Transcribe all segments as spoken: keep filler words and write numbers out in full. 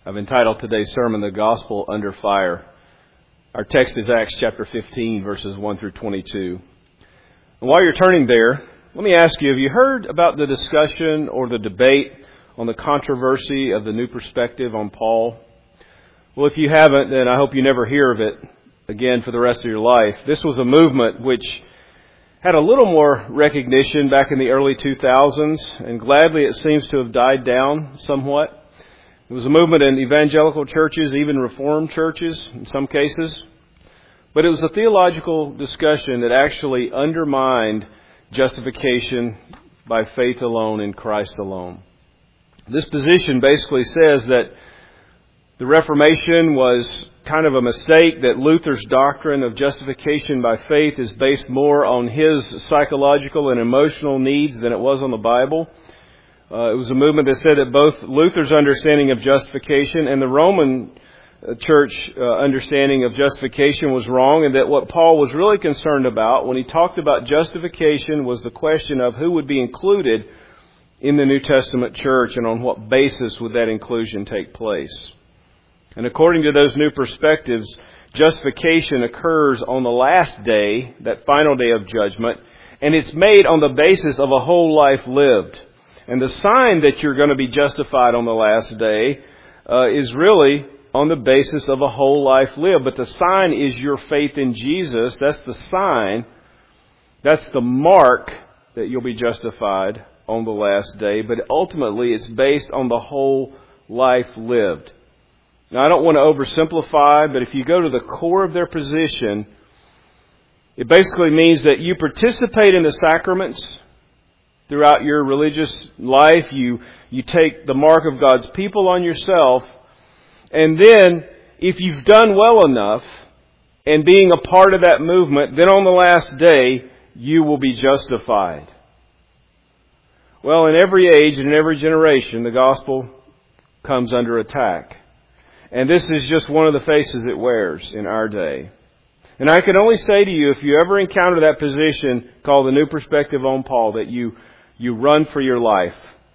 I've entitled today's sermon, The Gospel Under Fire. Our text is Acts chapter fifteen, verses one through twenty-two. And while you're turning there, let me ask you, have you heard about the discussion or the debate on the controversy of the new perspective on Paul? Well, if you haven't, then I hope you never hear of it again for the rest of your life. This was a movement which had a little more recognition back in the early two thousands, and gladly it seems to have died down somewhat. It was a movement in evangelical churches, even Reformed churches in some cases. But it was a theological discussion that actually undermined justification by faith alone in Christ alone. This position basically says that the Reformation was kind of a mistake, that Luther's doctrine of justification by faith is based more on his psychological and emotional needs than it was on the Bible. Uh, it was a movement that said that both Luther's understanding of justification and the Roman Church uh, understanding of justification was wrong, and that what Paul was really concerned about when he talked about justification was the question of who would be included in the New Testament church and on what basis would that inclusion take place. And according to those new perspectives, justification occurs on the last day, that final day of judgment, and it's made on the basis of a whole life lived. And the sign that you're going to be justified on the last day uh, is really on the basis of a whole life lived. But the sign is your faith in Jesus. That's the sign. That's the mark that you'll be justified on the last day. But ultimately, it's based on the whole life lived. Now, I don't want to oversimplify, but if you go to the core of their position, it basically means that you participate in the sacraments throughout your religious life. You, you take the mark of God's people on yourself. And then, if you've done well enough, and being a part of that movement, then on the last day, you will be justified. Well, in every age and in every generation, the gospel comes under attack. And this is just one of the faces it wears in our day. And I can only say to you, if you ever encounter that position called the New Perspective on Paul, that you, you run for your life.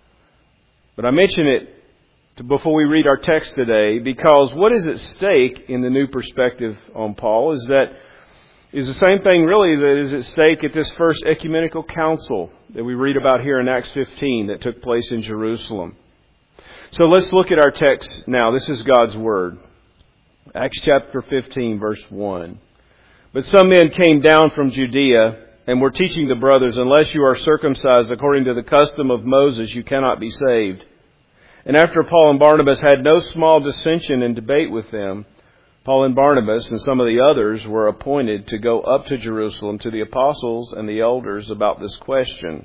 But I mention it to, before we read our text today, because what is at stake in the New Perspective on Paul is that is the same thing really that is at stake at this first ecumenical council that we read about here in Acts fifteen that took place in Jerusalem. So let's look at our text now. This is God's Word. Acts chapter fifteen, verse one. But some men came down from Judea and were teaching the brothers, unless you are circumcised according to the custom of Moses, you cannot be saved. And after Paul and Barnabas had no small dissension and debate with them, Paul and Barnabas and some of the others were appointed to go up to Jerusalem to the apostles and the elders about this question.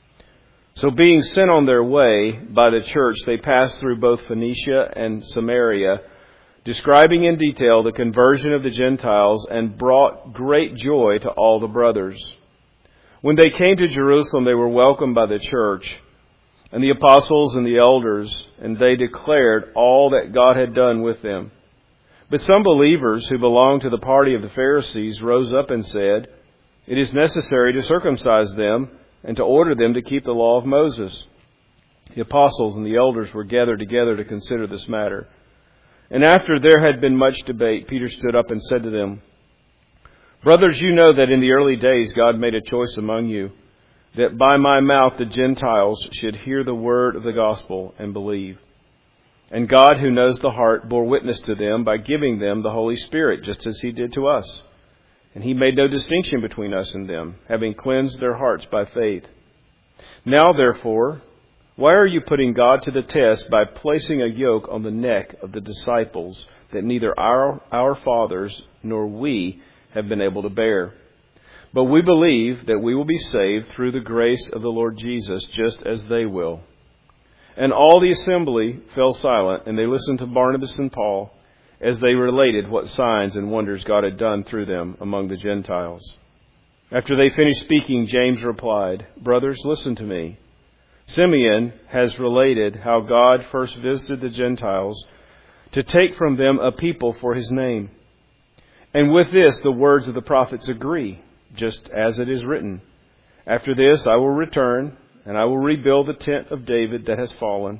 So being sent on their way by the church, they passed through both Phoenicia and Samaria, describing in detail the conversion of the Gentiles, and brought great joy to all the brothers. When they came to Jerusalem, they were welcomed by the church and the apostles and the elders, and they declared all that God had done with them. But some believers who belonged to the party of the Pharisees rose up and said, "It is necessary to circumcise them and to order them to keep the law of Moses." The apostles and the elders were gathered together to consider this matter. And after there had been much debate, Peter stood up and said to them, "Brothers, you know that in the early days God made a choice among you, that by my mouth the Gentiles should hear the word of the gospel and believe. And God, who knows the heart, bore witness to them by giving them the Holy Spirit, just as He did to us. And He made no distinction between us and them, having cleansed their hearts by faith. Now, therefore, why are you putting God to the test by placing a yoke on the neck of the disciples that neither our, our fathers nor we have been able to bear? But we believe that we will be saved through the grace of the Lord Jesus, just as they will." And all the assembly fell silent, and they listened to Barnabas and Paul as they related what signs and wonders God had done through them among the Gentiles. After they finished speaking, James replied, "Brothers, listen to me. Simeon has related how God first visited the Gentiles to take from them a people for His name. And with this, the words of the prophets agree, just as it is written, 'After this I will return, and I will rebuild the tent of David that has fallen,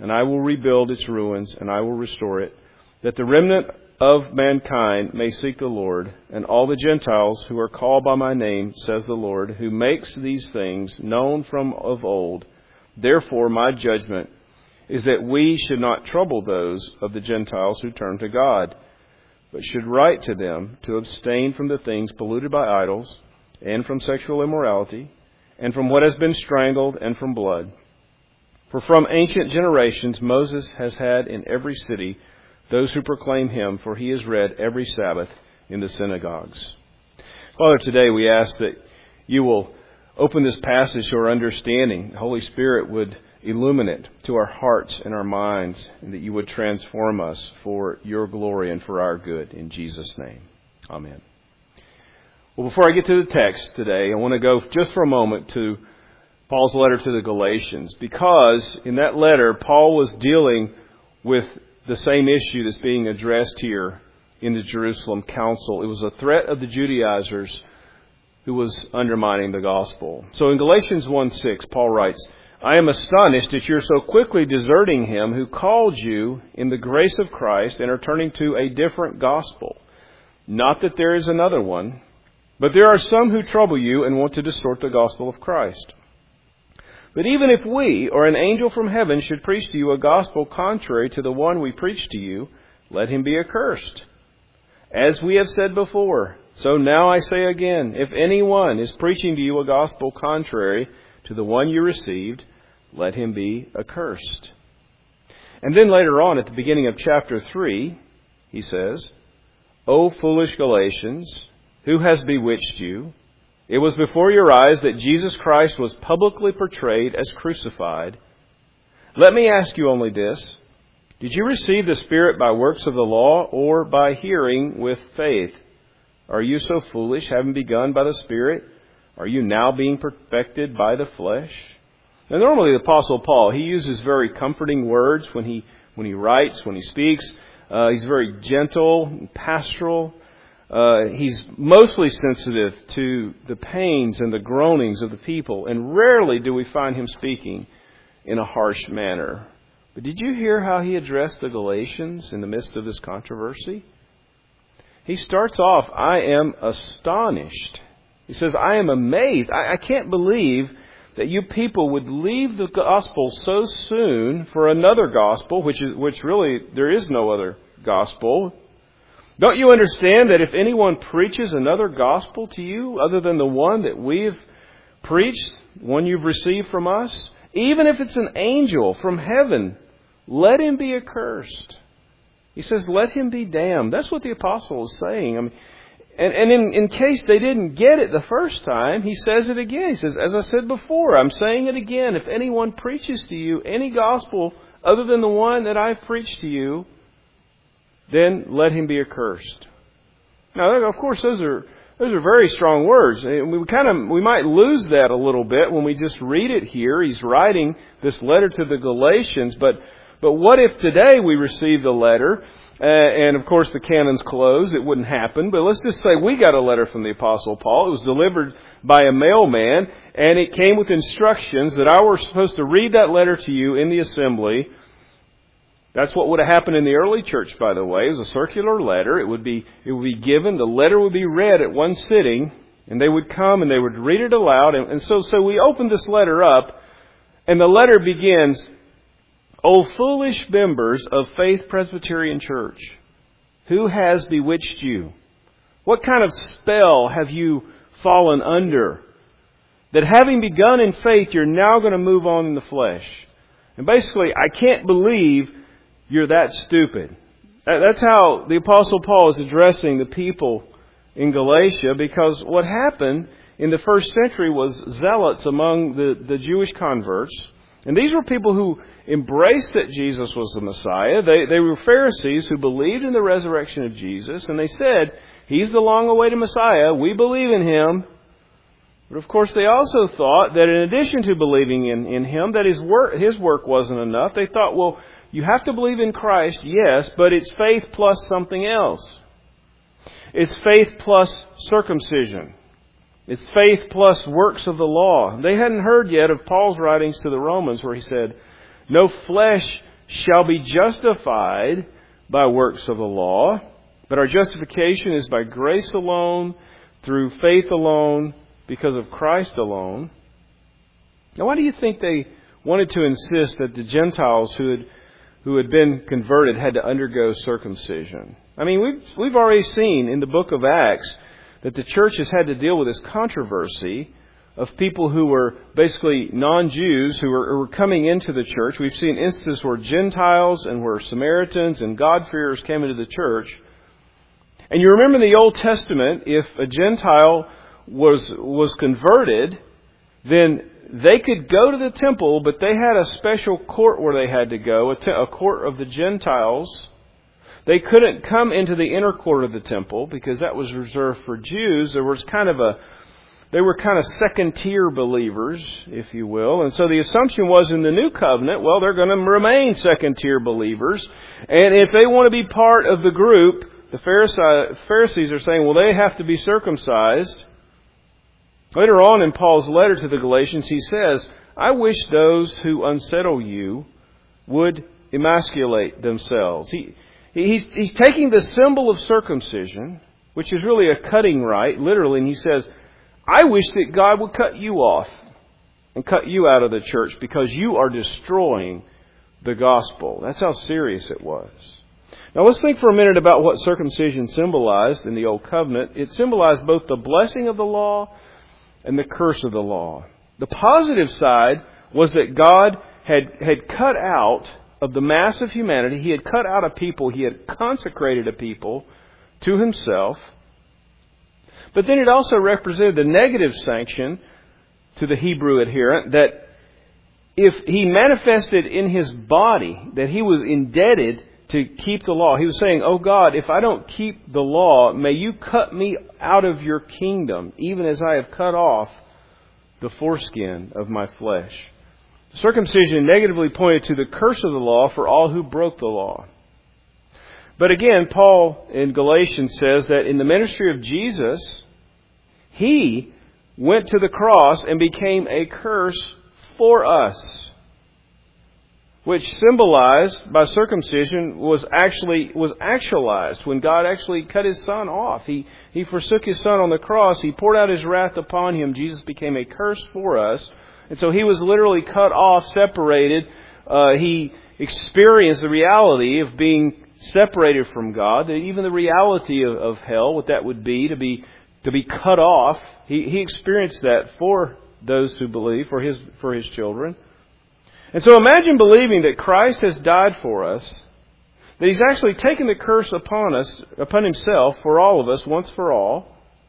and I will rebuild its ruins, and I will restore it, that the remnant of mankind may seek the Lord, and all the Gentiles who are called by my name, says the Lord, who makes these things known from of old. Therefore my judgment is that we should not trouble those of the Gentiles who turn to God, but should write to them to abstain from the things polluted by idols, and from sexual immorality, and from what has been strangled, and from blood. For from ancient generations Moses has had in every city those who proclaim him, for he is read every Sabbath in the synagogues. Father, today we ask that you will open this passage to our understanding. The Holy Spirit would illuminate to our hearts and our minds, and that you would transform us for your glory and for our good. In Jesus' name, amen. Well, before I get to the text today, I want to go just for a moment to Paul's letter to the Galatians, because in that letter, Paul was dealing with the same issue that's being addressed here in the Jerusalem council. It was a threat of the Judaizers who was undermining the gospel. So in Galatians one six, Paul writes, I am astonished that you're so quickly deserting him who called you in the grace of Christ and are turning to a different gospel. Not that there is another one, but there are some who trouble you and want to distort the gospel of Christ. But even if we or an angel from heaven should preach to you a gospel contrary to the one we preach to you, let him be accursed. As we have said before, so now I say again, if anyone is preaching to you a gospel contrary to the one you received, let him be accursed. And then later on at the beginning of chapter three, he says, O foolish Galatians, who has bewitched you? It was before your eyes that Jesus Christ was publicly portrayed as crucified. Let me ask you only this. Did you receive the Spirit by works of the law or by hearing with faith? Are you so foolish, having begun by the Spirit? Are you now being perfected by the flesh? Now normally the Apostle Paul, he uses very comforting words when he when he writes, when he speaks. Uh, he's very gentle and pastoral. Uh, he's mostly sensitive to the pains and the groanings of the people, and rarely do we find him speaking in a harsh manner. But did you hear how he addressed the Galatians in the midst of this controversy? He starts off, I am astonished. He says, I am amazed. I, I can't believe that you people would leave the gospel so soon for another gospel, which is which really there is no other gospel. Don't you understand that if anyone preaches another gospel to you other than the one that we've preached, one you've received from us, even if it's an angel from heaven, let him be accursed. He says, let him be damned. That's what the apostle is saying. I mean, and and in, in case they didn't get it the first time, he says it again. He says, as I said before, I'm saying it again. If anyone preaches to you any gospel other than the one that I've preached to you, then let him be accursed. Now, of course, those are those are very strong words. We kind of we might lose that a little bit when we just read it here. He's writing this letter to the Galatians, but but what if today we received a letter, uh, and of course the canon's closed? It wouldn't happen. But let's just say we got a letter from the Apostle Paul. It was delivered by a mailman, and it came with instructions that I was supposed to read that letter to you in the assembly. That's what would have happened in the early church, by the way. It was a circular letter. It would be it would be given. The letter would be read at one sitting, and they would come and they would read it aloud. And, and so, so we opened this letter up, and the letter begins, O foolish members of Faith Presbyterian Church, who has bewitched you? What kind of spell have you fallen under? That having begun in faith, you're now going to move on in the flesh. And basically, I can't believe you're that stupid. That's how the Apostle Paul is addressing the people in Galatia, because what happened in the first century was zealots among the, the Jewish converts. And these were people who embraced that Jesus was the Messiah. They, they were Pharisees who believed in the resurrection of Jesus. And they said, He's the long-awaited Messiah. We believe in Him. But of course, they also thought that in addition to believing in, in Him, that his work, his work wasn't enough. They thought, well, you have to believe in Christ, yes, but it's faith plus something else. It's faith plus circumcision. It's faith plus works of the law. They hadn't heard yet of Paul's writings to the Romans where he said, no flesh shall be justified by works of the law, but our justification is by grace alone, through faith alone, because of Christ alone. Now, why do you think they wanted to insist that the Gentiles who had who had been converted had to undergo circumcision? I mean, we've we've already seen in the book of Acts that the church has had to deal with this controversy of people who were basically non-Jews who were, who were coming into the church. We've seen instances where Gentiles and where Samaritans and God-fearers came into the church. And you remember in the Old Testament, if a Gentile was was converted, then they could go to the temple, but they had a special court where they had to go, a, te- a court of the Gentiles. They couldn't come into the inner court of the temple because that was reserved for Jews. There was kind of a, they were kind of second-tier believers, if you will. And so the assumption was in the new covenant, well, they're going to remain second-tier believers. And if they want to be part of the group, the Pharisees are saying, well, they have to be circumcised. Later on in Paul's letter to the Galatians, he says, I wish those who unsettle you would emasculate themselves. He, he's, he's taking the symbol of circumcision, which is really a cutting rite, literally, and he says, I wish that God would cut you off and cut you out of the church because you are destroying the gospel. That's how serious it was. Now let's think for a minute about what circumcision symbolized in the Old Covenant. It symbolized both the blessing of the law and the curse of the law. The positive side was that God had, had cut out of the mass of humanity, He had cut out a people, He had consecrated a people to Himself. But then it also represented the negative sanction to the Hebrew adherent that if he manifested in his body that he was indebted to keep the law, he was saying, oh God, if I don't keep the law, may you cut me out of your kingdom, even as I have cut off the foreskin of my flesh. Circumcision negatively pointed to the curse of the law for all who broke the law. But again, Paul in Galatians says that in the ministry of Jesus, He went to the cross and became a curse for us, which symbolized by circumcision was actually was actualized when God actually cut His Son off. He He forsook His Son on the cross. He poured out His wrath upon Him. Jesus became a curse for us. And so He was literally cut off, separated. Uh, he experienced the reality of being separated from God, even the reality of, of hell, what that would be, to be to be cut off. He, he experienced that for those who believe, for his for his children. And so imagine believing that Christ has died for us, that He's actually taken the curse upon us, upon Himself, for all of us, once for all,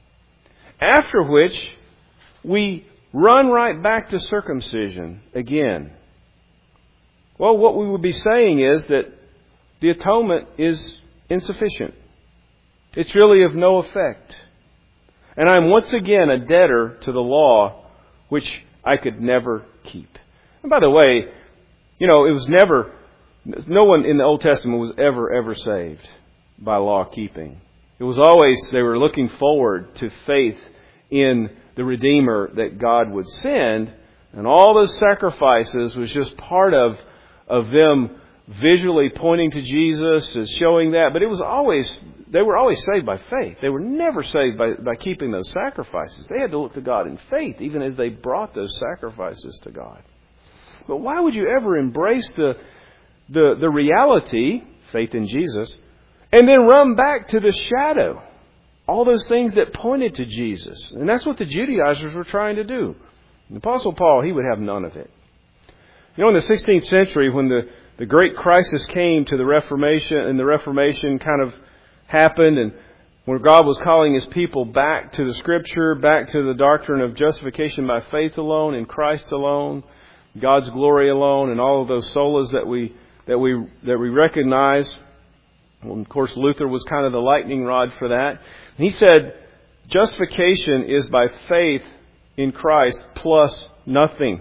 after which we run right back to circumcision again. Well, what we would be saying is that the atonement is insufficient. It's really of no effect. And I'm once again a debtor to the law, which I could never keep. And by the way, you know, it was never, no one in the Old Testament was ever, ever saved by law keeping. It was always, they were looking forward to faith in the Redeemer that God would send. And all those sacrifices was just part of, of them visually pointing to Jesus as showing that. But it was always, they were always saved by faith. They were never saved by, by keeping those sacrifices. They had to look to God in faith, even as they brought those sacrifices to God. But why would you ever embrace the, the, the reality, faith in Jesus, and then run back to the shadow? All those things that pointed to Jesus. And that's what the Judaizers were trying to do. The Apostle Paul, he would have none of it. You know, in the sixteenth century, when the The great crisis came to the Reformation, and the Reformation kind of happened, and where God was calling His people back to the Scripture, back to the doctrine of justification by faith alone, in Christ alone, God's glory alone, and all of those solas that we that we that we recognize. Well, of course, Luther was kind of the lightning rod for that. He said, justification is by faith in Christ plus nothing.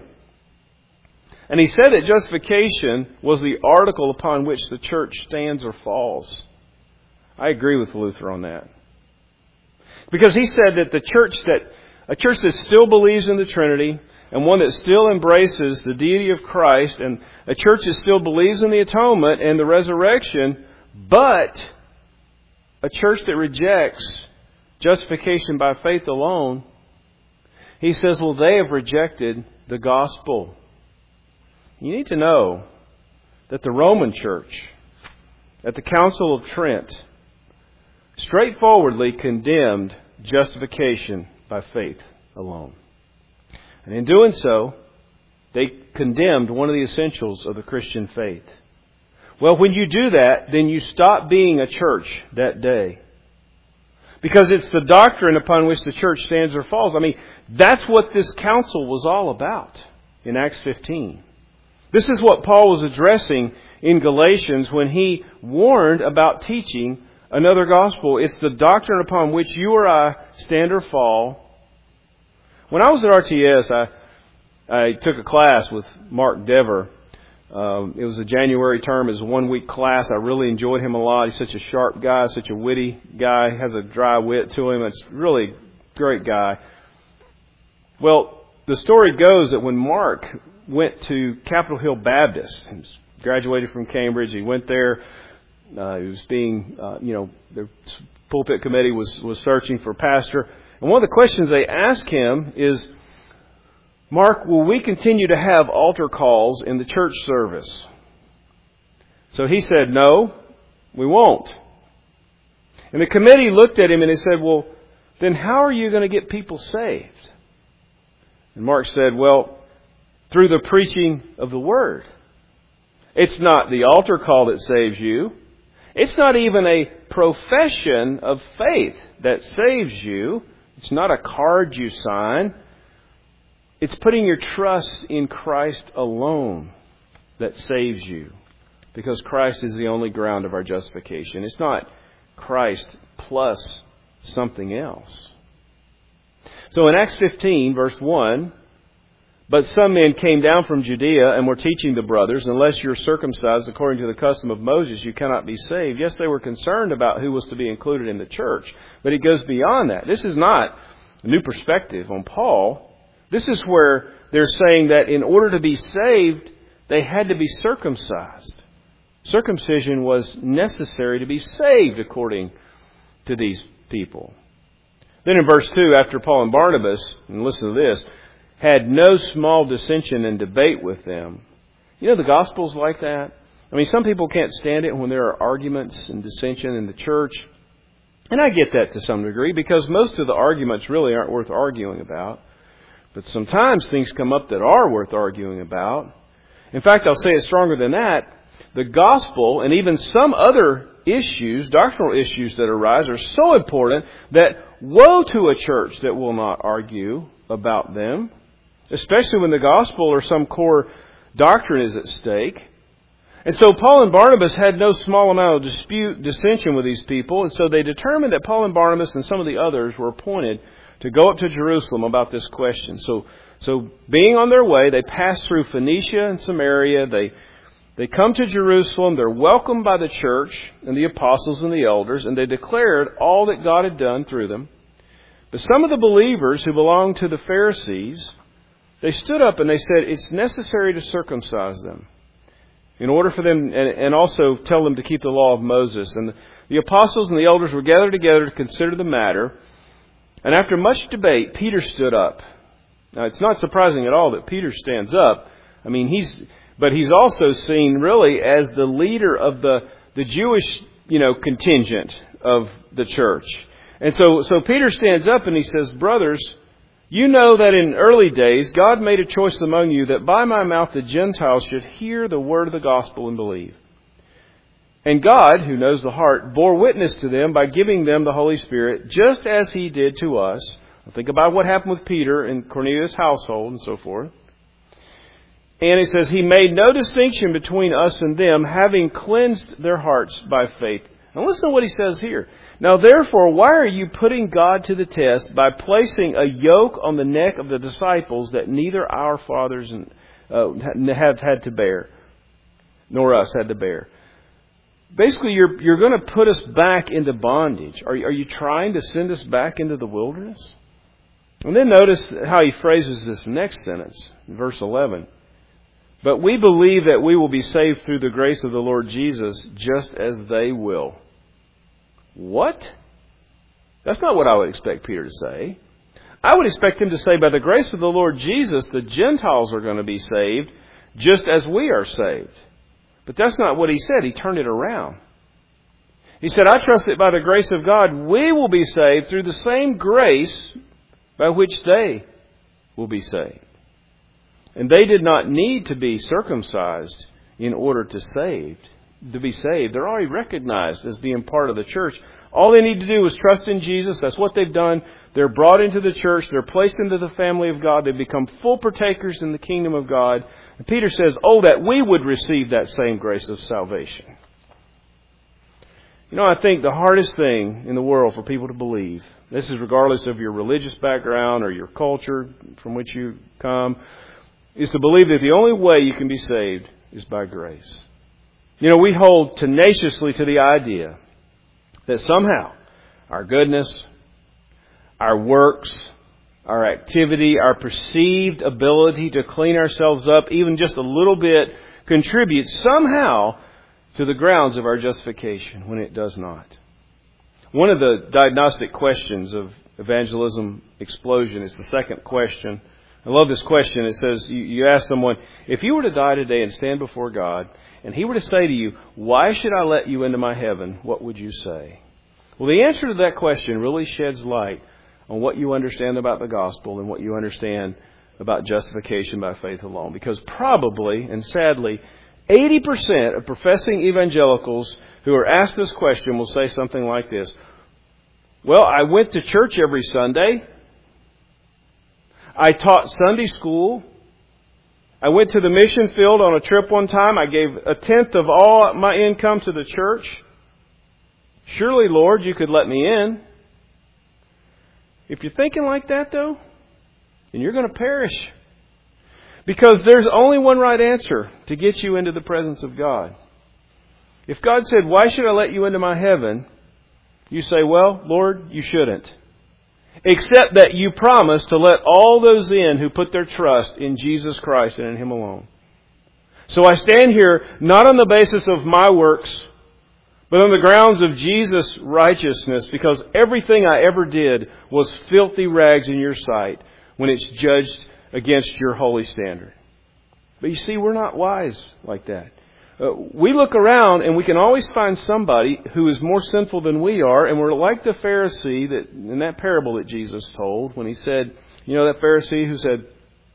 And he said that justification was the article upon which the church stands or falls. I agree with Luther on that. Because he said that the church that, a church that still believes in the Trinity, and one that still embraces the deity of Christ, and a church that still believes in the atonement and the resurrection, but a church that rejects justification by faith alone, he says, well, they have rejected the gospel. You need to know that the Roman Church, at the Council of Trent, straightforwardly condemned justification by faith alone. And in doing so, they condemned one of the essentials of the Christian faith. Well, when you do that, then you stop being a church that day. Because it's the doctrine upon which the church stands or falls. I mean, that's what this council was all about in Acts fifteen. This is what Paul was addressing in Galatians when he warned about teaching another gospel. It's the doctrine upon which you or I stand or fall. When I was at R T S, I, I took a class with Mark Dever. Um, it was a January term. It was a one-week class. I really enjoyed him a lot. He's such a sharp guy, such a witty guy, has a dry wit to him. It's really a great guy. Well, the story goes that when Mark went to Capitol Hill Baptist, he graduated from Cambridge, he went there. Uh, he was being, uh, you know, the pulpit committee was, was searching for a pastor. And one of the questions they asked him is, Mark, will we continue to have altar calls in the church service? So he said, no, we won't. And the committee looked at him and they said, well, then how are you going to get people saved? And Mark said, well, through the preaching of the Word. It's not the altar call that saves you. It's not even a profession of faith that saves you. It's not a card you sign. It's putting your trust in Christ alone that saves you. Because Christ is the only ground of our justification. It's not Christ plus something else. So in Acts fifteen, verse one, but some men came down from Judea and were teaching the brothers, unless you're circumcised according to the custom of Moses, you cannot be saved. Yes, they were concerned about who was to be included in the church. But it goes beyond that. This is not a new perspective on Paul. This is where they're saying that in order to be saved, they had to be circumcised. Circumcision was necessary to be saved, according to these people. Then in verse two, after Paul and Barnabas, and listen to this, had no small dissension and debate with them. You know, the gospel's like that. I mean, some people can't stand it when there are arguments and dissension in the church. And I get that to some degree, because most of the arguments really aren't worth arguing about. But sometimes things come up that are worth arguing about. In fact, I'll say it stronger than that. The gospel and even some other issues, doctrinal issues that arise, are so important that woe to a church that will not argue about them, especially when the gospel or some core doctrine is at stake. And so Paul and Barnabas had no small amount of dispute, dissension with these people, and so they determined that Paul and Barnabas and some of the others were appointed to go up to Jerusalem about this question. So, so being on their way, they pass through Phoenicia and Samaria. They They come to Jerusalem. They're welcomed by the church and the apostles and the elders, and they declared all that God had done through them. But some of the believers who belonged to the Pharisees, they stood up and they said it's necessary to circumcise them in order for them, and, and also tell them to keep the law of Moses. And the, the apostles and the elders were gathered together to consider the matter. And after much debate, Peter stood up. Now, it's not surprising at all that Peter stands up. I mean, he's... But he's also seen really as the leader of the, the Jewish, you know, contingent of the church. And so, so Peter stands up and he says, brothers, you know that in early days God made a choice among you that by my mouth the Gentiles should hear the word of the gospel and believe. And God, who knows the heart, bore witness to them by giving them the Holy Spirit, just as He did to us. Think about what happened with Peter in Cornelius' household and so forth. And it says, He made no distinction between us and them, having cleansed their hearts by faith. Now listen to what he says here. Now therefore, why are you putting God to the test by placing a yoke on the neck of the disciples that neither our fathers uh, have had to bear, nor us had to bear? Basically, you're you're going to put us back into bondage. Are you, are you trying to send us back into the wilderness? And then notice how he phrases this next sentence, in verse eleven. But we believe that we will be saved through the grace of the Lord Jesus, just as they will. What? That's not what I would expect Peter to say. I would expect him to say, by the grace of the Lord Jesus, the Gentiles are going to be saved, just as we are saved. But that's not what he said. He turned it around. He said, I trust that by the grace of God, we will be saved through the same grace by which they will be saved. And they did not need to be circumcised in order to saved, to be saved. They're already recognized as being part of the church. All they need to do is trust in Jesus. That's what they've done. They're brought into the church. They're placed into the family of God. They become full partakers in the kingdom of God. And Peter says, oh, that we would receive that same grace of salvation. You know, I think the hardest thing in the world for people to believe, this is regardless of your religious background or your culture from which you come, is to believe that the only way you can be saved is by grace. You know, we hold tenaciously to the idea that somehow our goodness, our works, our activity, our perceived ability to clean ourselves up even just a little bit contributes somehow to the grounds of our justification, when it does not. One of the diagnostic questions of evangelism explosion is the second question. I love this question. It says, you, you ask someone, if you were to die today and stand before God, and He were to say to you, why should I let you into my heaven? What would you say? Well, the answer to that question really sheds light on what you understand about the gospel and what you understand about justification by faith alone. Because probably, and sadly, eighty percent of professing evangelicals who are asked this question will say something like this. Well, I went to church every Sunday. I taught Sunday school. I went to the mission field on a trip one time. I gave a tenth of all my income to the church. Surely, Lord, you could let me in. If you're thinking like that, though, then you're going to perish. Because there's only one right answer to get you into the presence of God. If God said, why should I let you into my heaven? You say, well, Lord, you shouldn't. Except that you promise to let all those in who put their trust in Jesus Christ and in Him alone. So I stand here not on the basis of my works, but on the grounds of Jesus' righteousness, because everything I ever did was filthy rags in your sight when it's judged against your holy standard. But you see, we're not wise like that. Uh, we look around and we can always find somebody who is more sinful than we are, and we're like the Pharisee that in that parable that Jesus told when He said, you know, that Pharisee who said,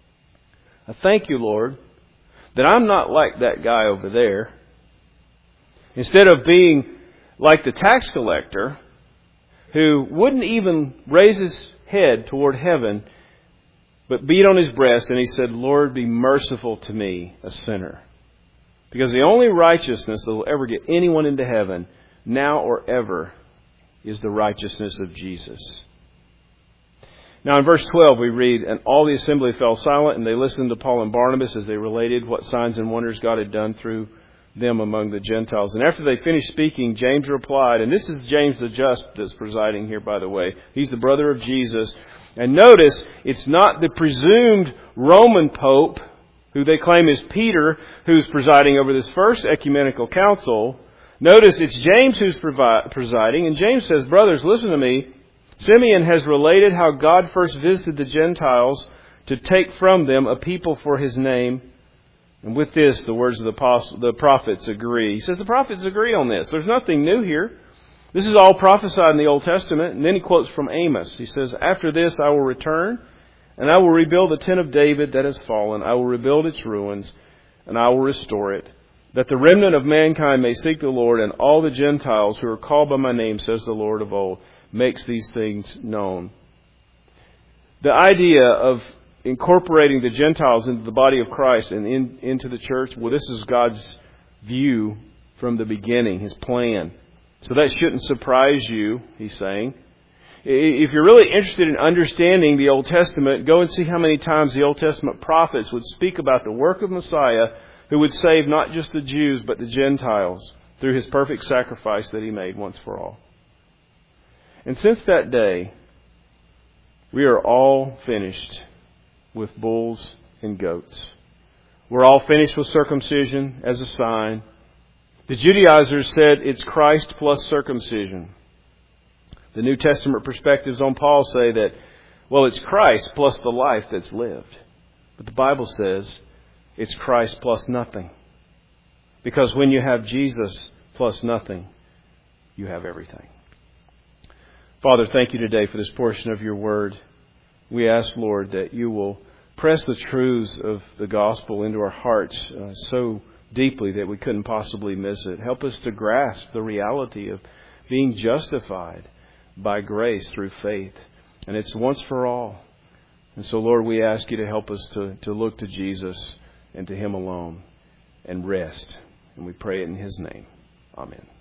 I thank you, Lord, that I'm not like that guy over there. Instead of being like the tax collector who wouldn't even raise his head toward heaven, but beat on his breast, and he said, Lord, be merciful to me, a sinner. Because the only righteousness that will ever get anyone into heaven, now or ever, is the righteousness of Jesus. Now in verse twelve we read, and all the assembly fell silent, and they listened to Paul and Barnabas as they related what signs and wonders God had done through them among the Gentiles. And after they finished speaking, James replied, and this is James the Just that's presiding here, by the way. He's the brother of Jesus. And notice, it's not the presumed Roman Pope, who they claim is Peter, who's presiding over this first ecumenical council. Notice it's James who's provi- presiding. And James says, brothers, listen to me. Simeon has related how God first visited the Gentiles to take from them a people for His name. And with this, the words of the, apostle, the prophets agree. He says the prophets agree on this. There's nothing new here. This is all prophesied in the Old Testament. And then he quotes from Amos. He says, after this I will return, and I will rebuild the tent of David that has fallen. I will rebuild its ruins, and I will restore it, that the remnant of mankind may seek the Lord, and all the Gentiles who are called by my name, says the Lord of old, makes these things known. The idea of incorporating the Gentiles into the body of Christ and in, into the church, well, this is God's view from the beginning, His plan. So that shouldn't surprise you, he's saying. If you're really interested in understanding the Old Testament, go and see how many times the Old Testament prophets would speak about the work of Messiah, who would save not just the Jews but the Gentiles through His perfect sacrifice that He made once for all. And since that day, We are all finished with bulls and goats. We're all finished with circumcision as a sign. The Judaizers said it's Christ plus circumcision. The New Testament perspectives on Paul say that, well, it's Christ plus the life that's lived. But the Bible says it's Christ plus nothing. Because when you have Jesus plus nothing, you have everything. Father, thank you today for this portion of your word. We ask, Lord, that you will press the truths of the gospel into our hearts uh, so deeply that we couldn't possibly miss it. Help us to grasp the reality of being justified by grace through faith. And it's once for all. And so, Lord, we ask you to help us to, to look to Jesus and to Him alone and rest. And we pray it in His name. Amen.